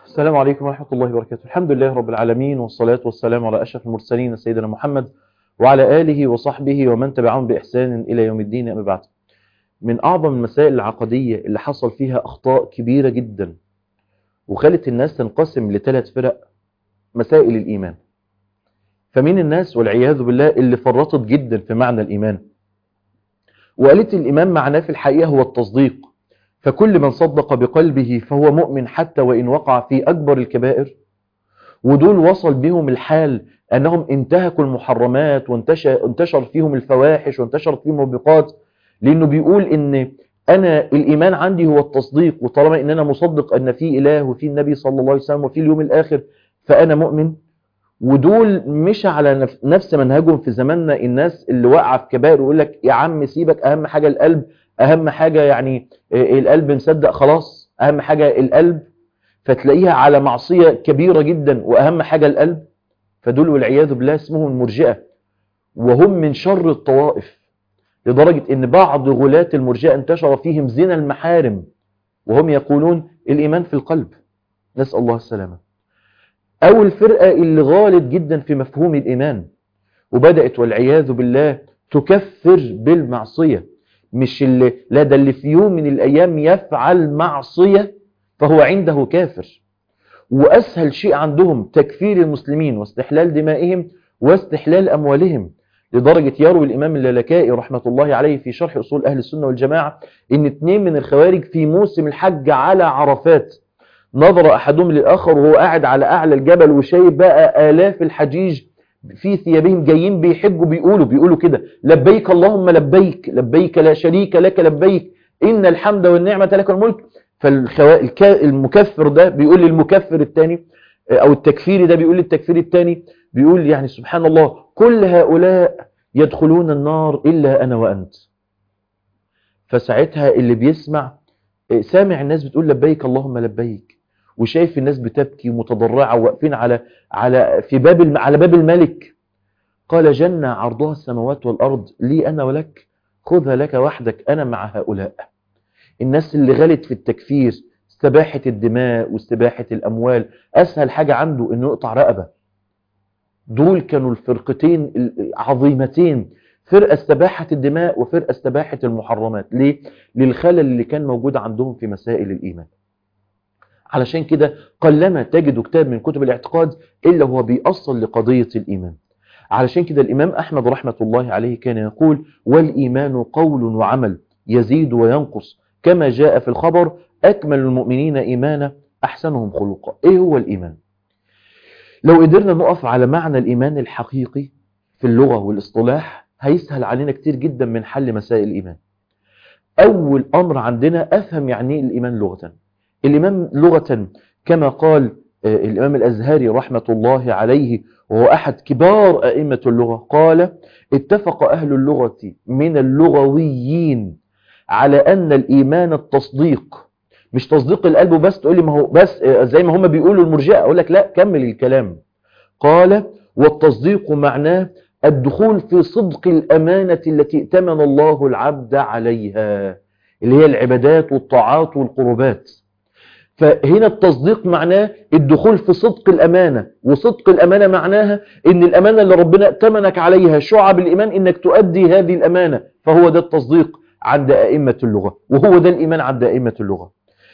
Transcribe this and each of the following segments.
السلام عليكم ورحمة الله وبركاته. الحمد لله رب العالمين، والصلاة والسلام على أشرف المرسلين سيدنا محمد وعلى آله وصحبه ومن تبعهم بإحسان إلى يوم الدين. أما بعد، من أعظم المسائل العقدية اللي حصل فيها أخطاء كبيرة جدا وخلت الناس تنقسم لثلاث فرق، مسائل الإيمان. فمن الناس والعياذ بالله اللي فرطت جدا في معنى الإيمان وقالت الإيمان معناه في الحقيقة هو التصديق، فكل من صدق بقلبه فهو مؤمن حتى وإن وقع في أكبر الكبائر. ودول وصل بهم الحال أنهم انتهكوا المحرمات وانتشر فيهم الفواحش وانتشر فيهم الموبقات، لأنه بيقول إن أنا الإيمان عندي هو التصديق، وطالما إن أنا مصدق أن في إله وفي النبي صلى الله عليه وسلم وفي اليوم الآخر فأنا مؤمن. ودول مش على نفس منهجهم في زماننا، الناس اللي وقع في كبائر ويقول لك يا عم سيبك، أهم حاجة القلب، أهم حاجة يعني القلب مصدق خلاص، أهم حاجة القلب، فتلاقيها على معصية كبيرة جدا وأهم حاجة القلب. فدول والعياذ بالله اسمهم المرجئة، وهم من شر الطوائف، لدرجة ان بعض غلاة المرجئة انتشر فيهم زنا المحارم وهم يقولون الإيمان في القلب، نسأل الله السلامة. أو الفرقة اللي غالت جدا في مفهوم الإيمان وبدأت والعياذ بالله تكفر بالمعصية، مش اللي لا ده اللي في يوم من الأيام يفعل معصية فهو عنده كافر. وأسهل شيء عندهم تكفير المسلمين واستحلال دمائهم واستحلال أموالهم، لدرجة يروي الإمام اللالكائي رحمة الله عليه في شرح أصول أهل السنة والجماعة إن 2 من الخوارج في موسم الحج على عرفات نظر أحدهم للآخر وهو قاعد على أعلى الجبل وشايف بقى آلاف الحجيج في ثيابهم جايين بيحجوا، بيقولوا كده لبيك اللهم لبيك، لبيك لا شريك لك لبيك، إن الحمد والنعمة لك الملك. فالمكفر ده بيقول للمكفر الثاني، او التكفيري ده بيقول للتكفيري الثاني، بيقول يعني سبحان الله كل هؤلاء يدخلون النار إلا أنا وأنت. فساعتها اللي بيسمع سامع الناس بتقول لبيك اللهم لبيك، وشايف الناس بتبكي ومتضرعة وواقفين على باب الملك. قال جنة عرضها السماوات والأرض لي أنا ولك، خذها لك وحدك أنا مع هؤلاء. الناس اللي غلت في التكفير، استباحة الدماء واستباحة الأموال، أسهل حاجة عنده إنه يقطع رقبة. دول كانوا الفرقتين العظيمتين، فرقة استباحة الدماء وفرقة استباحة المحرمات. ليه؟ للخلل اللي كان موجود عندهم في مسائل الإيمان. علشان كده قلما تجد كتاب من كتب الاعتقاد إلا هو بيأصل لقضية الإيمان. علشان كده الإمام أحمد رحمة الله عليه كان يقول والإيمان قول وعمل يزيد وينقص كما جاء في الخبر أكمل المؤمنين إيمانا أحسنهم خلقا. إيه هو الإيمان؟ لو قدرنا نقف على معنى الإيمان الحقيقي في اللغة والاصطلاح هيسهل علينا كتير جدا من حل مسائل الإيمان. أول أمر عندنا أفهم يعني الإيمان لغة. الإيمان لغة كما قال الإمام الأزهري رحمة الله عليه وهو أحد كبار أئمة اللغة، قال اتفق أهل اللغة من اللغويين على أن الإيمان التصديق، مش تصديق القلب بس تقول لي ما هو بس زي ما هم بيقولوا المرجئة، أقول لك لا كمل الكلام. قال والتصديق معناه الدخول في صدق الأمانة التي ائتمن الله العبد عليها، اللي هي العبادات والطاعات والقربات. فهنا التصديق معناه الدخول في صدق الأمانة، وصدق الأمانة معناها ان الأمانة اللي ربنا ائتمنك عليها شعب الإيمان انك تؤدي هذه الأمانة، فهو ده التصديق عند أئمة اللغة، وهو ده الإيمان عند أئمة اللغة.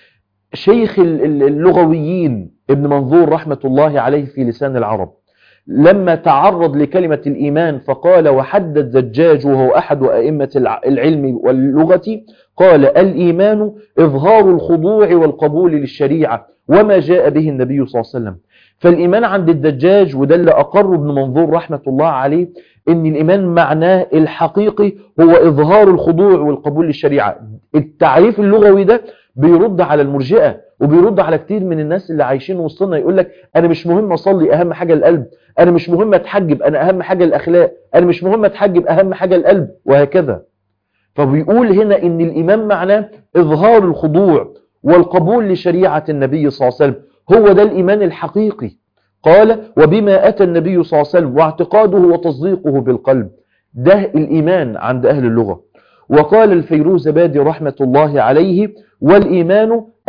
شيخ اللغويين ابن منظور رحمة الله عليه في لسان العرب لما تعرض لكلمة الإيمان فقال وحدد زجاج وهو أحد أئمة العلم واللغة، قال الإيمان إظهار الخضوع والقبول للشريعة وما جاء به النبي صلى الله عليه وسلم. فالإيمان عند الدجاج وده اللي أقر ابن منظور رحمة الله عليه إن الإيمان معناه الحقيقي هو إظهار الخضوع والقبول للشريعة. التعريف اللغوي ده بيرد على المرجئة وبيرد على كتير من الناس اللي عايشين وسطنا، يقول لك أنا مش مهم أصلي، أهم حاجة القلب، أنا مش مهم أتحجب، أنا أهم حاجة الأخلاق، أنا مش مهم أتحجب، أهم حاجة القلب، وهكذا. فبيقول هنا إن الإيمان معناه إظهار الخضوع والقبول لشريعة النبي صلى الله عليه وسلم، هو ده الإيمان الحقيقي. قال وبما أتى النبي صلى الله عليه وسلم واعتقاده وتصديقه بالقلب، ده الإيمان عند أهل اللغة. وقال الفيروزبادي رحمة الله عليه والإيمان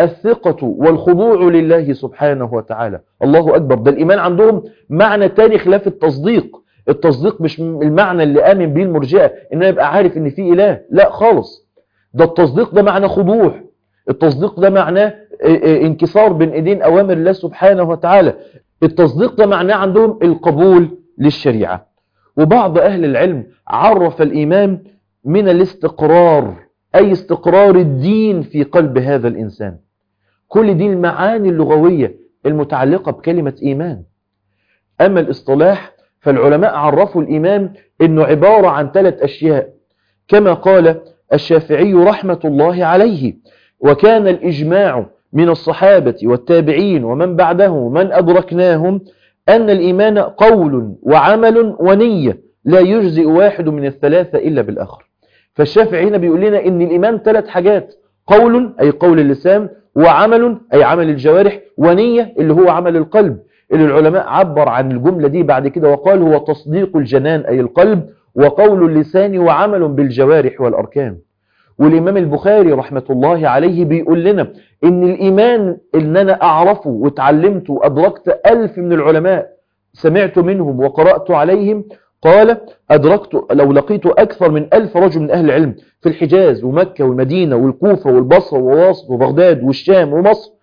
الثقة والخضوع لله سبحانه وتعالى. الله أكبر. ده الإيمان عندهم معنى تاني خلاف التصديق. التصديق مش المعنى اللي آمن به المرجئة إن أنا يبقى عارف إن في إله، لا خالص. ده التصديق ده معنى خضوع، التصديق ده معناه انكسار بين ايدين اوامر الله سبحانه وتعالى. التصديق ده معناه عندهم القبول للشريعة. وبعض اهل العلم عرف الايمان من الاستقرار، اي استقرار الدين في قلب هذا الانسان. كل دي المعاني اللغوية المتعلقة بكلمة ايمان. اما الاصطلاح فالعلماء عرفوا الايمان انه عبارة عن 3 اشياء، كما قال الشافعي رحمة الله عليه: وكان الإجماع من الصحابة والتابعين ومن بعدهم من أدركناهم أن الإيمان قول وعمل ونية، لا يجزئ واحد من الثلاثة إلا بالآخر. فالشافعي هنا بيقول لنا إن الإيمان 3 حاجات: قول أي قول اللسان، وعمل أي عمل الجوارح، ونية اللي هو عمل القلب، اللي العلماء عبر عن الجملة دي بعد كده وقال هو تصديق الجنان أي القلب، وقول اللسان وعمل بالجوارح والأركان. والإمام البخاري رحمة الله عليه بيقول لنا إن الإيمان إن أنا أعرفه وتعلمته وأدركت 1000 من العلماء سمعت منهم وقرأت عليهم، قال أدركت لو لقيت أكثر من 1000 رجل من أهل العلم في الحجاز ومكة والمدينة والكوفة والبصرة وواسط وبغداد والشام ومصر،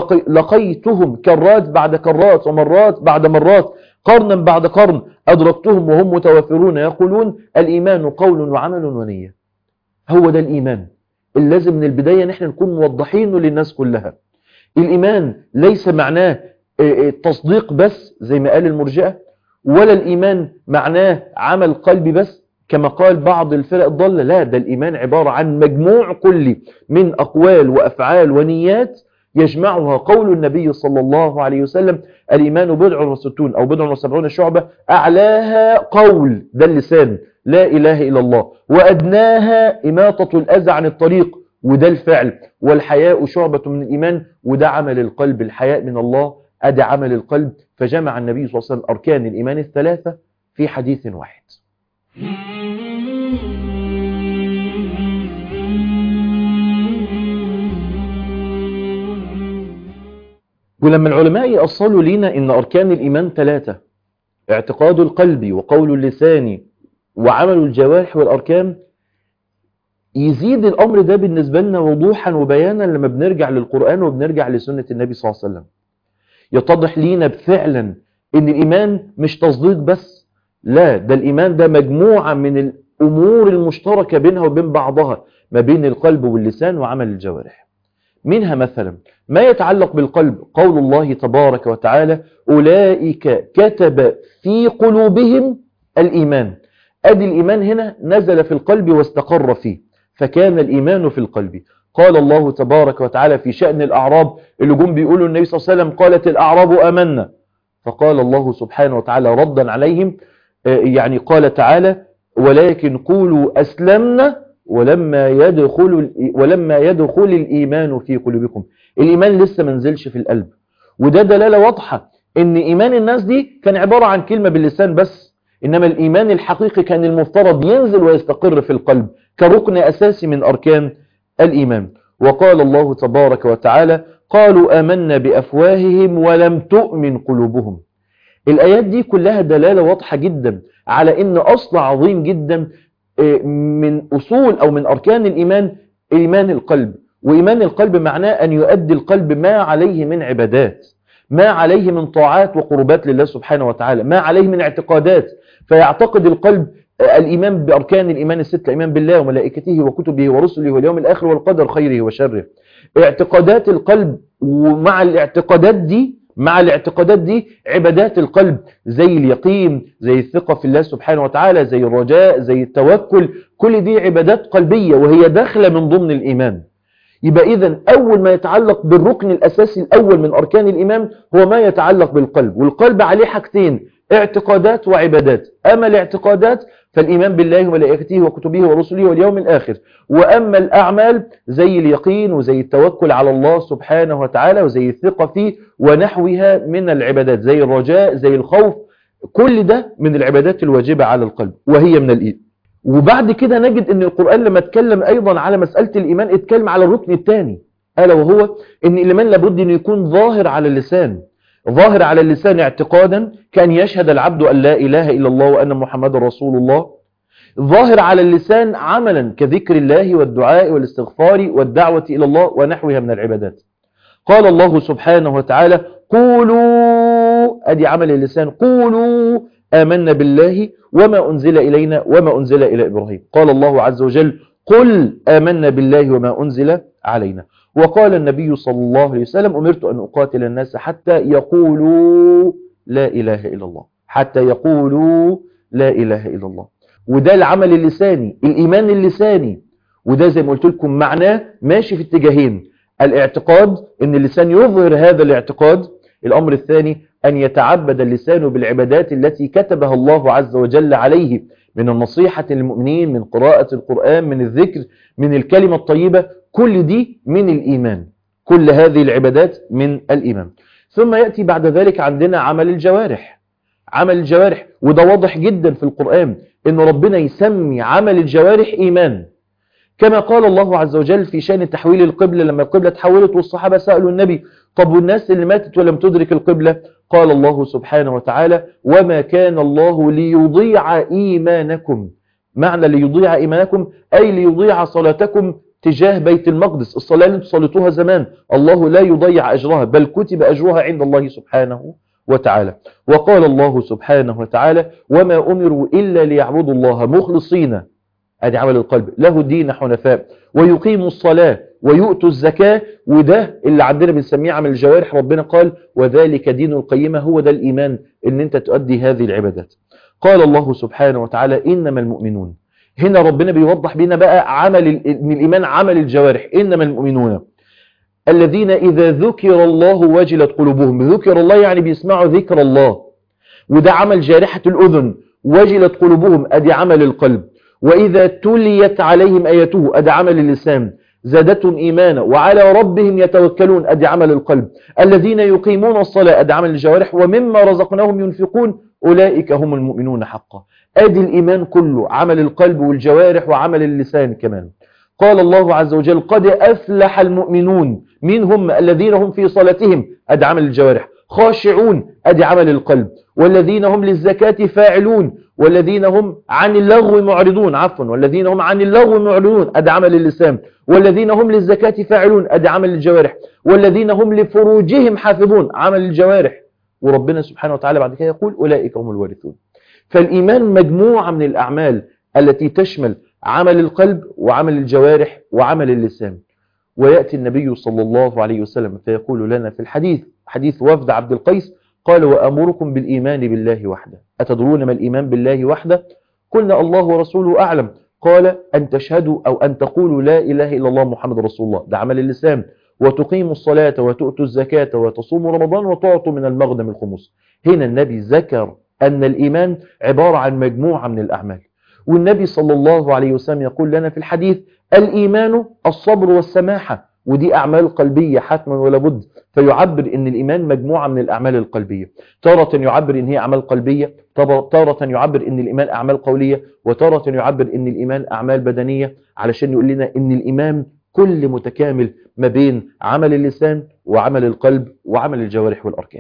لقيتهم كرات بعد كرات ومرات بعد مرات قرنا بعد قرن، أدركتهم وهم متوافرون يقولون الإيمان قول وعمل ونية. هو ده الإيمان اللي لازم من البداية نحن نكون موضحينه للناس كلها. الإيمان ليس معناه التصديق بس زي ما قال المرجئة، ولا الإيمان معناه عمل قلبي بس كما قال بعض الفرق الضالة. لا، ده الإيمان عبارة عن مجموع كلي من أقوال وأفعال ونيات يجمعها قول النبي صلى الله عليه وسلم: الإيمان 69 أو 70 شعبة، أعلاها قول ده اللسان لا إله إلا الله، وأدناها إماطة الأذى عن الطريق وده الفعل، والحياء شعبة من الإيمان وده عمل القلب. الحياء من الله أدى عمل القلب. فجمع النبي صلى الله عليه وسلم أركان الإيمان ال3 في حديث واحد. ولما العلماء يأصلوا لنا إن أركان الإيمان 3: اعتقاد القلب وقول اللسان وعمل الجوارح والأركان، يزيد الأمر ده بالنسبة لنا وضوحا وبيانا لما بنرجع للقرآن وبنرجع لسنة النبي صلى الله عليه وسلم. يتضح لينا فعلا إن الإيمان مش تصديق بس، لا، ده الإيمان ده مجموعة من الأمور المشتركة بينها وبين بعضها ما بين القلب واللسان وعمل الجوارح. منها مثلا ما يتعلق بالقلب، قول الله تبارك وتعالى: أولئك كتب في قلوبهم الإيمان. أدي الإيمان هنا نزل في القلب واستقر فيه، فكان الإيمان في القلب. قال الله تبارك وتعالى في شأن الأعراب اللي جم بيقولوا النبي صلى الله عليه وسلم: قالت الأعراب آمنا، فقال الله سبحانه وتعالى ردا عليهم يعني قال تعالى: ولكن قولوا أسلمنا ولما يدخل الإيمان في قلوبكم. الإيمان لسه منزلش في القلب، وده دلالة واضحة إن إيمان الناس دي كان عبارة عن كلمة باللسان بس، إنما الإيمان الحقيقي كان المفترض ينزل ويستقر في القلب كركن أساسي من أركان الإيمان. وقال الله تبارك وتعالى: قالوا آمنا بأفواههم ولم تؤمن قلوبهم. الآيات دي كلها دلالة واضحة جدا على إن أصل عظيم جدا من أصول أو من أركان الإيمان إيمان القلب. وإيمان القلب معناه أن يؤدي القلب ما عليه من عبادات، ما عليه من طاعات وقربات لله سبحانه وتعالى، ما عليه من اعتقادات. فيعتقد القلب الإيمان بأركان الإيمان ال6: الإيمان بالله وملائكته وكتبه ورسله واليوم الآخر والقدر خيره وشره. اعتقادات القلب، ومع الاعتقادات دي عبادات القلب زي اليقين، زي الثقة في الله سبحانه وتعالى، زي الرجاء، زي التوكل. كل دي عبادات قلبية وهي داخلة من ضمن الإيمان. يبقى إذن أول ما يتعلق بالركن الأساسي الأول من أركان الإيمان هو ما يتعلق بالقلب، والقلب عليه حاجتين: اعتقادات وعبادات. أما الاعتقادات فالإيمان بالله وملائكته وكتبه ورسله واليوم الآخر، وأما الأعمال زي اليقين وزي التوكل على الله سبحانه وتعالى وزي الثقة فيه ونحوها من العبادات زي الرجاء زي الخوف. كل ده من العبادات الواجبة على القلب وهي من الإيمان. وبعد كده نجد ان القرآن لما اتكلم ايضا على مسألة الايمان اتكلم على الركن الثاني ألا وهو أن الإيمان لابد أن يكون ظاهر على اللسان، ظاهر على اللسان اعتقادا كأن يشهد العبد أن لا إله إلا الله وأن محمد رسول الله، ظاهر على اللسان عملا كذكر الله والدعاء والاستغفار والدعوة إلى الله ونحوها من العبادات. قال الله سبحانه وتعالى قولوا، أدي عمل اللسان، قولوا آمنا بالله وما أنزل إلينا وما أنزل إلى إبراهيم. قال الله عز وجل قل آمنا بالله وما أنزل علينا. وقال النبي صلى الله عليه وسلم أمرت أن أقاتل الناس حتى يقولوا لا إله إلا الله، حتى يقولوا لا إله إلا الله. وده العمل اللساني، الإيمان اللساني، وده زي ما قلت لكم معناه ماشي في اتجاهين: الاعتقاد ان اللسان يظهر هذا الاعتقاد، الأمر الثاني أن يتعبد اللسان بالعبادات التي كتبها الله عز وجل عليه من النصيحة للمؤمنين، من قراءة القرآن، من الذكر، من الكلمة الطيبة، كل دي من الإيمان، كل هذه العبادات من الإيمان. ثم يأتي بعد ذلك عندنا عمل الجوارح، عمل الجوارح، وده واضح جدا في القرآن إن ربنا يسمي عمل الجوارح إيمان، كما قال الله عز وجل في شأن تحويل القبلة لما القبلة تحولت والصحابة سألوا النبي طب والناس اللي ماتت ولم تدرك القبلة؟ قال الله سبحانه وتعالى وما كان الله ليضيع إيمانكم. معنى ليضيع إيمانكم أي ليضيع صلاتكم تجاه بيت المقدس، الصلاة اللي انتم صليتوها زمان الله لا يضيع أجرها بل كتب أجرها عند الله سبحانه وتعالى. وقال الله سبحانه وتعالى وما أمروا إلا ليعبدوا الله مخلصين، ادي عمل القلب، له الدين حنفاء ويقيموا الصلاة ويؤتوا الزكاة، وده اللي عندنا بنسميه عمل الجوارح. ربنا قال وذلك دين القيمة، هو ده الإيمان ان انت تؤدي هذه العبادات. قال الله سبحانه وتعالى إنما المؤمنون، هنا ربنا بيوضح بينا بقى عمل الإيمان عمل الجوارح. إنما المؤمنون الذين إذا ذكر الله وجلت قلوبهم، ذكر الله يعني بيسمعوا ذكر الله، وده عمل جارحة الأذن، وجلت قلوبهم ادي عمل القلب، وإذا تليت عليهم آياته ادي عمل اللسان، زادتهم إيمانا وعلى ربهم يتوكلون ادي عمل القلب، الذين يقيمون الصلاة ادي عمل الجوارح، ومما رزقناهم ينفقون أولئك هم المؤمنون حقا. ادي الإيمان كله عمل القلب والجوارح وعمل اللسان كمان. قال الله عز وجل قد أفلح المؤمنون، مين هم؟ الذين هم في صلاتهم ادي عمل الجوارح، خاشعون ادي عمل القلب، والذين هم للزكاة فاعلون، والذين هم عن اللغو معرضون، والذين هم عن اللغو معرضون ادي عمل اللسان، والذين هم للزكاة فاعلون ادي عمل الجوارح، والذين هم لفروجهم حافظون عمل الجوارح. وربنا سبحانه وتعالى بعد كده يقول أولئك هم الوارثون. فالإيمان مجموعة من الأعمال التي تشمل عمل القلب وعمل الجوارح وعمل اللسان. ويأتي النبي صلى الله عليه وسلم فيقول لنا في الحديث، حديث وفد عبد القيس، قال وأمركم بالإيمان بالله وحده. أتدرون ما الإيمان بالله وحده؟ قلنا الله ورسوله أعلم. قال أن تشهدوا أو أن تقولوا لا إله إلا الله محمد رسول الله، ده عمل اللسان، وتقيموا الصلاة وتؤتوا الزكاة وتصوموا رمضان وتعطوا من المغنم الخمس. هنا النبي ذكر أن الإيمان عبارة عن مجموعة من الأعمال. والنبي صلى الله عليه وسلم يقول لنا في الحديث الإيمان الصبر والسماحة، ودي أعمال قلبية حتما ولا بد. فيعبر إن الإيمان مجموعة من الأعمال القلبية، تارة يعبر إن هي أعمال قلبية، تارة يعبر إن الإيمان أعمال قولية، وتارة يعبر إن الإيمان أعمال بدنية، علشان يقول لنا إن الإيمان كل متكامل ما بين عمل اللسان وعمل القلب وعمل الجوارح والأركان.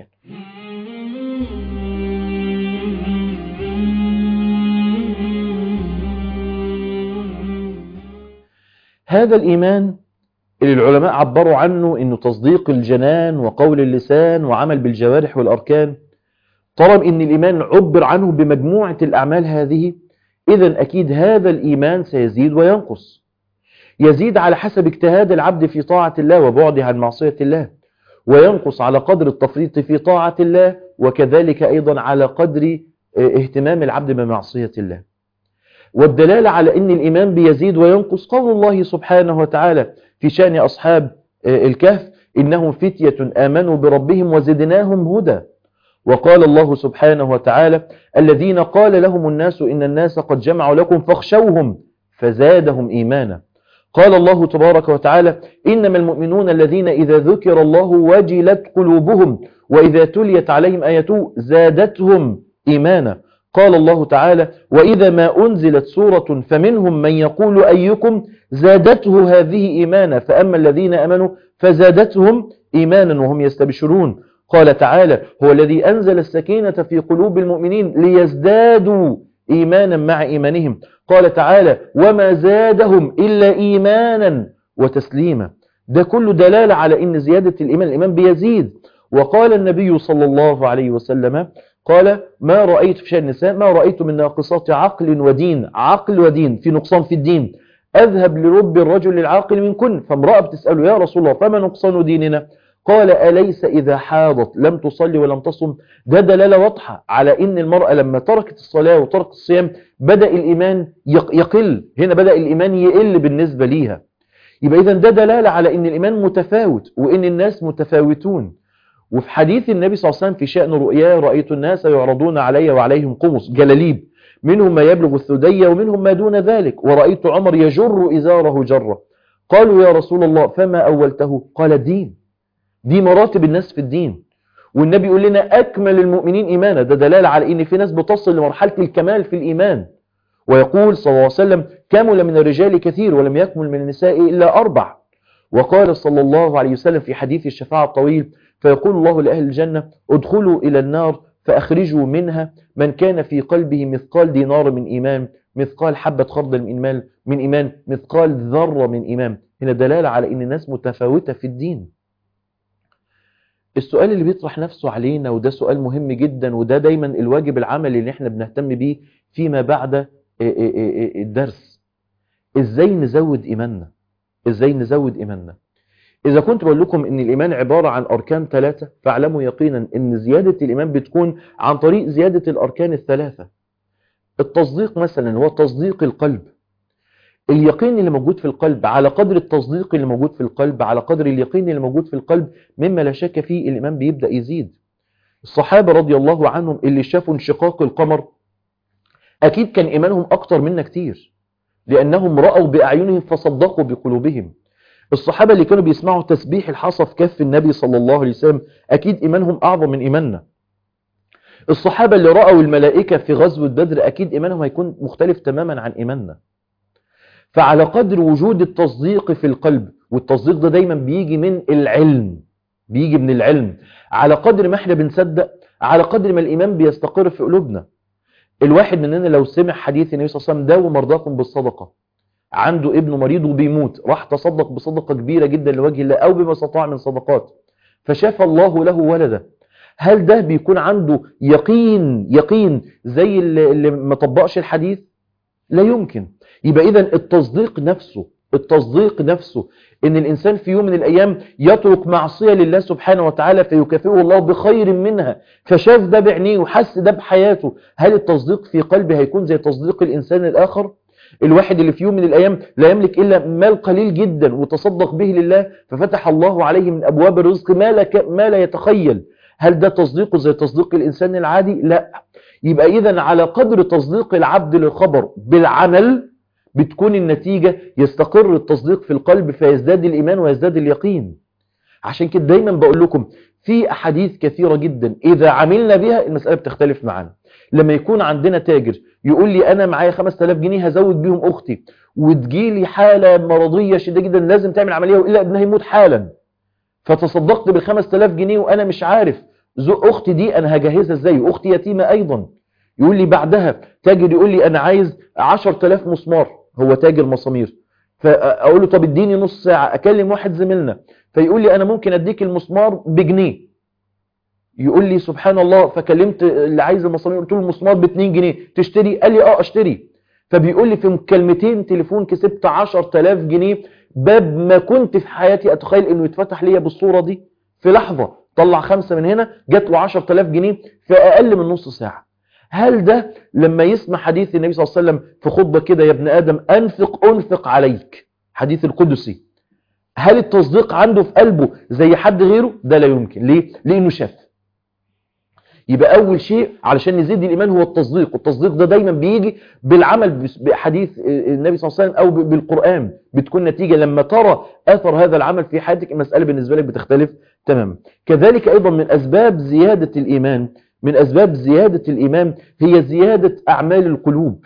هذا الإيمان اللي العلماء عبروا عنه إنه تصديق الجنان وقول اللسان وعمل بالجوارح والأركان، طالما إن الإيمان عبر عنه بمجموعة الأعمال هذه، إذن أكيد هذا الإيمان سيزيد وينقص. يزيد على حسب اجتهاد العبد في طاعة الله وبعده عن معصية الله، وينقص على قدر التفريط في طاعة الله، وكذلك أيضا على قدر اهتمام العبد بمعصية الله. والدلالة على أن الإيمان بيزيد وينقص قول الله سبحانه وتعالى في شأن أصحاب الكهف إنهم فتية آمنوا بربهم وزدناهم هدى. وقال الله سبحانه وتعالى الذين قال لهم الناس إن الناس قد جمعوا لكم فاخشوهم فزادهم إيمانا. قال الله تبارك وتعالى إنما المؤمنون الذين إذا ذكر الله وجلت قلوبهم وإذا تليت عليهم آياته زادتهم إيمانا. قال الله تعالى: وإذا ما أنزلت سورة فمنهم من يقول أيكم زادته هذه إيمانا فأما الذين أمنوا فزادتهم إيمانا وهم يستبشرون. قال تعالى: هو الذي أنزل السكينة في قلوب المؤمنين ليزدادوا إيمانا مع إيمانهم. قال تعالى: وما زادهم إلا إيمانا وتسليما. ده كله دلالة على إن زيادة الإيمان بيزيد. وقال النبي صلى الله عليه وسلم قال: ما رأيت في شأن النساء ما رأيت من ناقصات عقل ودين، عقل ودين في نقصان في الدين، أذهب لرب الرجل العاقل منكن. فامرأة بتسأله: يا رسول الله فما نقصان ديننا؟ قال: أليس إذا حاضت لم تصلي ولم تصم؟ ده دلالة واضحة على إن المرأة لما تركت الصلاة وتركت الصيام بدأ الإيمان يقل، هنا بدأ الإيمان يقل بالنسبة ليها. يبقى إذن ده دلالة على إن الإيمان متفاوت وإن الناس متفاوتون. وفي حديث النبي صلى الله عليه وسلم في شأن رؤياه: رأيت الناس يعرضون علي وعليهم قمص جلاليب منهم ما يبلغ الثدي ومنهم ما دون ذلك، ورأيت عمر يجر إزاره جرة. قالوا: يا رسول الله فما أولته؟ قال: الدين. دي مراتب الناس في الدين. والنبي يقول لنا: أكمل المؤمنين إيمانا. ده دلالة على إن في ناس بتصل لمرحلة الكمال في الإيمان. ويقول صلى الله عليه وسلم: كمل من الرجال كثير ولم يكمل من النساء إلا 4. وقال صلى الله عليه وسلم في حديث الشفاعة الطويل: فيقول الله لأهل الجنة: ادخلوا إلى النار فأخرجوا منها من كان في قلبه مثقال دينار من إيمان، مثقال حبة خردل من إيمان، مثقال ذرة من إيمان. هنا دلالة على إن الناس متفاوتة في الدين. السؤال اللي بيطرح نفسه علينا، وده سؤال مهم جدا، وده دايما الواجب العملي اللي احنا بنهتم بيه فيما بعد الدرس: ازاي نزود إيماننا؟ ازاي نزود إيماننا؟ إذا كنت بقول لكم إن الإيمان عبارة عن أركان 3، فاعلموا يقينا إن زيادة الإيمان بتكون عن طريق زيادة الأركان ال3. التصديق مثلا هو تصديق القلب. اليقين اللي موجود في القلب على قدر التصديق اللي موجود في القلب على قدر اليقين اللي موجود في القلب مما لا شك فيه الإيمان بيبدأ يزيد. الصحابة رضي الله عنهم اللي شافوا انشقاق القمر أكيد كان إيمانهم أكتر منا كتير، لأنهم رأوا بأعينهم فصدقوا بقلوبهم. الصحابة اللي كانوا بيسمعوا تسبيح الحصى في كف النبي صلى الله عليه وسلم أكيد إيمانهم أعظم من إيماننا. الصحابة اللي رأوا الملائكة في غزوة بدر أكيد إيمانهم هيكون مختلف تماما عن إيماننا. فعلى قدر وجود التصديق في القلب، والتصديق ده دايما بيجي من العلم، بيجي من العلم، على قدر ما احنا بنصدق على قدر ما الإيمان بيستقر في قلوبنا. الواحد مننا لو سمع حديث النبي صلى الله عليه وسلم: داووا مرضاكم بالصدقة، عنده ابنه مريض وبيموت، راح تصدق بصدقة كبيرة جدا لوجه الله أو بما استطاع من صدقات، فشاف الله له ولده، هل ده بيكون عنده يقين زي اللي ما طبقش الحديث؟ لا يمكن. يبقى إذن التصديق نفسه إن الإنسان في يوم من الأيام يترك معصية لله سبحانه وتعالى فيكافئه الله بخير منها، فشاف ده بعينيه وحس ده بحياته، هل التصديق في قلبه هيكون زي تصديق الإنسان الآخر؟ الواحد اللي في يوم من الأيام لا يملك إلا مال قليل جدا وتصدق به لله ففتح الله عليه من أبواب الرزق ما لا يتخيل، هل ده تصديقه زي تصديق الإنسان العادي؟ لا. يبقى إذن على قدر تصديق العبد للخبر بالعمل بتكون النتيجة يستقر التصديق في القلب فيزداد الإيمان ويزداد اليقين. عشان كده دايما بقول لكم في أحاديث كثيرة جدا إذا عملنا بها المسألة بتختلف معانا. لما يكون عندنا تاجر يقول لي أنا معايا 5000 جنيه هزود بيهم أختي، وتجيلي حالة مرضية شديدة جدا لازم تعمل عملية وإلا ابنها يموت حالا، فتصدقت بال5000 جنيه وأنا مش عارف أختي دي أنا هجهزها إزاي، وأختي يتيمة أيضا. يقول لي بعدها تاجر يقول لي أنا عايز 10,000 مسمار، هو تاجر مسامير، فأقول له طب اديني نص ساعة أكلم واحد زميلنا فيقول لي أنا ممكن أديك المسمار بجنيه. يقول لي سبحان الله، فكلمت اللي عايز المسامير قلت له المسمار ب2 جنيه تشتري؟ قال لي اشتري. فبيقول لي في مكالمتين تليفون كسبت 10,000 جنيه، باب ما كنت في حياتي أتخيل إنه يتفتح ليا بالصورة دي، في لحظة طلع 5 من هنا جات له 10,000 جنيه في أقل من نص ساعة. هل ده لما يسمع حديث النبي صلى الله عليه وسلم في خطبة كده يا ابن آدم أنفق عليك، حديث القدسي، هل التصديق عنده في قلبه زي حد غيره؟ ده لا يمكن. ليه؟ لأنه شاف. يبقى أول شيء علشان نزيد الإيمان هو التصديق، والتصديق ده دايما بيجي بالعمل بحديث النبي صلى الله عليه وسلم أو بالقرآن، بتكون نتيجة لما ترى أثر هذا العمل في حياتك المسألة بالنسبة لك بتختلف تماما. كذلك أيضا من أسباب زيادة الإيمان من أسباب زيادة الإيمان هي زيادة أعمال القلوب.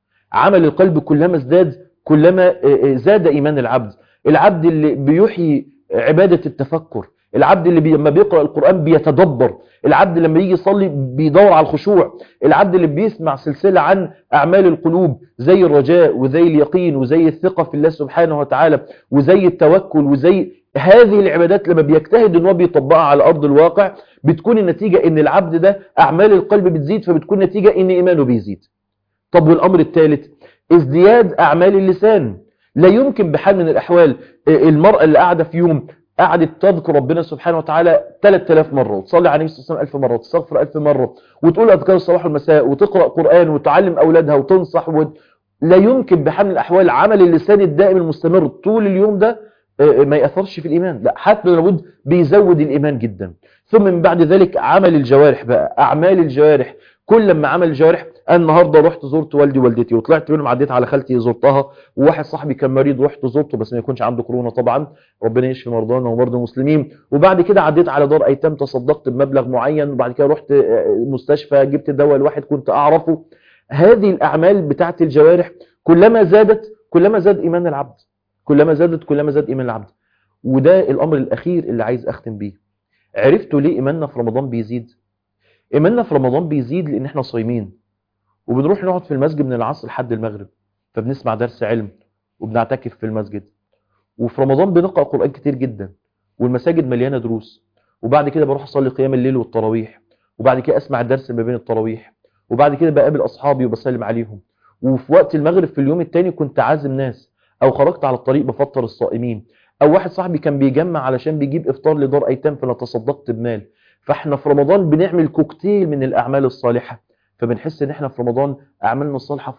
عمل القلب كلما ازداد كلما زاد إيمان العبد. العبد اللي بيحيي عبادة التفكر، العبد اللي لما بيقرأ القرآن بيتدبر، العبد لما يجي يصلي بيدور على الخشوع، العبد اللي بيسمع سلسلة عن أعمال القلوب زي الرجاء وزي اليقين وزي الثقة في الله سبحانه وتعالى وزي التوكل وزي هذه العبادات، لما بيجتهد ان هو بيطبقها على أرض الواقع بتكون النتيجة ان العبد ده أعمال القلب بتزيد، فبتكون نتيجة ان إيمانه بيزيد. طب والأمر الثالث ازدياد أعمال اللسان. لا يمكن بحال من الأحوال المرأة اللي قاعدة في يوم قعدت تذكر ربنا سبحانه وتعالى 3000 مرة وتصلي على النبي صلى الله عليه وسلم 1000 مرة وتستغفر 1000 مرة وتقول أذكار الصباح والمساء وتقرأ قرآن وتعلم أولادها وتنصح لا يمكن بحال من الأحوال عمل اللسان الدائم المستمر طول اليوم ده ما يأثرش في الإيمان. لا، حتى لابد بيزود الإيمان جدا. ثم من بعد ذلك عمل الجوارح بقى، أعمال الجوارح. كل ما عمل الجوارح، النهارده رحت زرت والدي ووالدتي وطلعت منهم عديت على خالتي زرتها، وواحد صاحبي كان مريض رحت زرته بس ما يكونش عنده كورونا طبعا، ربنا يشفي مرضانا ومرضى المسلمين. وبعد كده عديت على دار ايتام تصدقت بمبلغ معين، وبعد كده رحت مستشفى جبت دواء لواحد كنت اعرفه. هذه الاعمال بتاعت الجوارح كلما زادت كلما زاد ايمان العبد، كلما زادت كلما زاد ايمان العبد. وده الامر الاخير اللي عايز اختم بيه. عرفتوا ليه ايماننا في رمضان بيزيد؟ ايماننا في رمضان بيزيد لان احنا صايمين وبنروح نقعد في المسجد من العصر لحد المغرب، فبنسمع درس علم وبنعتكف في المسجد. وفي رمضان بنقرأ قرآن كتير جدا والمساجد مليانة دروس. وبعد كده بروح أصلي قيام الليل والتراويح، وبعد كده أسمع الدرس ما بين التراويح، وبعد كده بقابل أصحابي وبسلم عليهم. وفي وقت المغرب في اليوم التاني كنت عازم ناس، أو خرجت على الطريق بفطر الصائمين، أو واحد صاحبي كان بيجمع علشان بيجيب إفطار لدار أيتام فأنا تصدقت بمال. فاحنا في رمضان بنعمل كوكتيل من الأعمال الصالحة، فبنحس ان احنا في رمضان اعمالنا الصالحه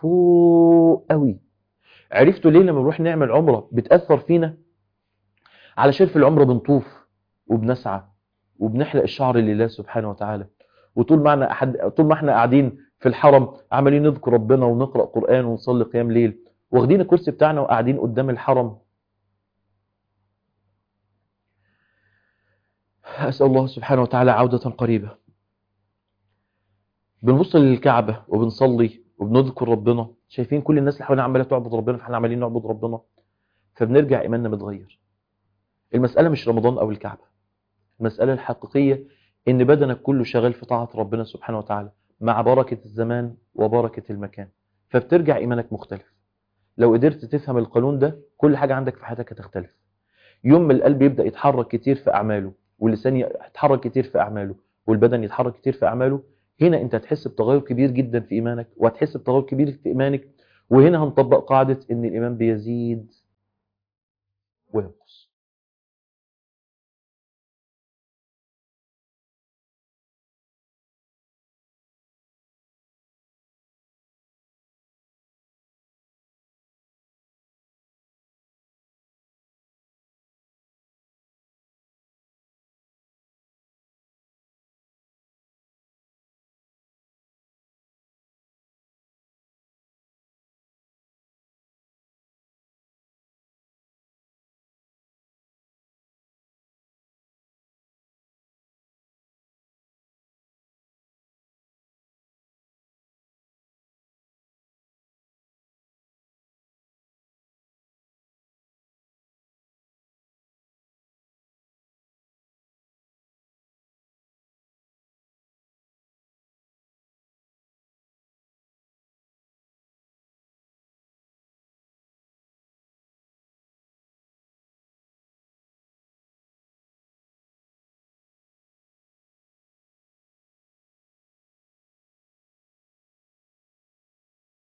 فوق قوي. عرفتوا ليه لما نروح نعمل عمره بتاثر فينا؟ علشان في العمره بنطوف وبنسعى وبنحلق الشعر لله سبحانه وتعالى، وطول ما احنا قاعدين في الحرم عمالين نذكر ربنا ونقرا قران ونصلي قيام ليل، واخدين الكرسي بتاعنا وقاعدين قدام الحرم. اسال الله سبحانه وتعالى عوده قريبه. بنبص للكعبة وبنصلي وبنذكر ربنا، شايفين كل الناس اللي حوالينا عمالة تعبد ربنا فاحنا عمالين نعبد ربنا، فبنرجع إيماننا متغير. المسألة مش رمضان أو الكعبة، المسألة الحقيقية إن بدنك كله شغال في طاعة ربنا سبحانه وتعالى مع بركة الزمان وبركة المكان، فبترجع إيمانك مختلف. لو قدرت تفهم القانون ده كل حاجة عندك في حياتك هتختلف. يوم ما القلب يبدأ يتحرك كتير في أعماله، واللسان يتحرك كتير في أعماله، والبدن يتحرك كتير في أعماله، هنا انت هتحس بتغير كبير جدا في إيمانك، وهتحس بتغير كبير في إيمانك. وهنا هنطبق قاعدة إن الإيمان بيزيد وينقص.